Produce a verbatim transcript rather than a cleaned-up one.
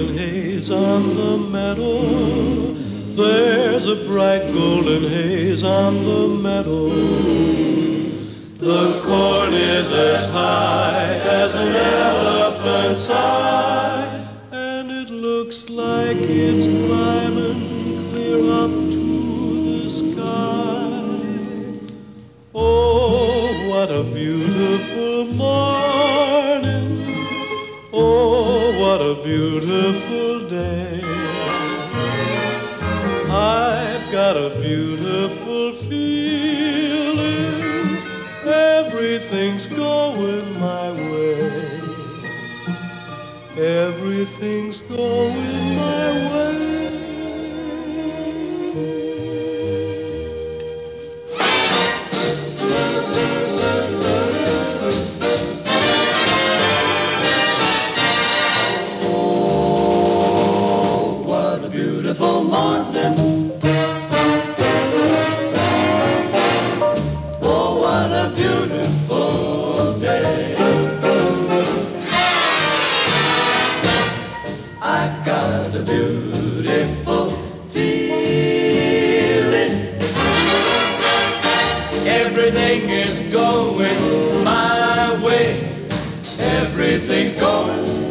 golden haze on the meadow. There's a bright golden haze on the meadow. The corn is as high as an elephant's eye, and it looks like it's climbing clear up to the sky. Oh, what a beautiful morning. Oh, what a beautiful day. I've got a beautiful feeling. Everything's going my way. Everything's going my way. Oh, what a beautiful morning. Oh, what a beautiful day. I got a beautiful feeling. Everything is going my way. Everything's going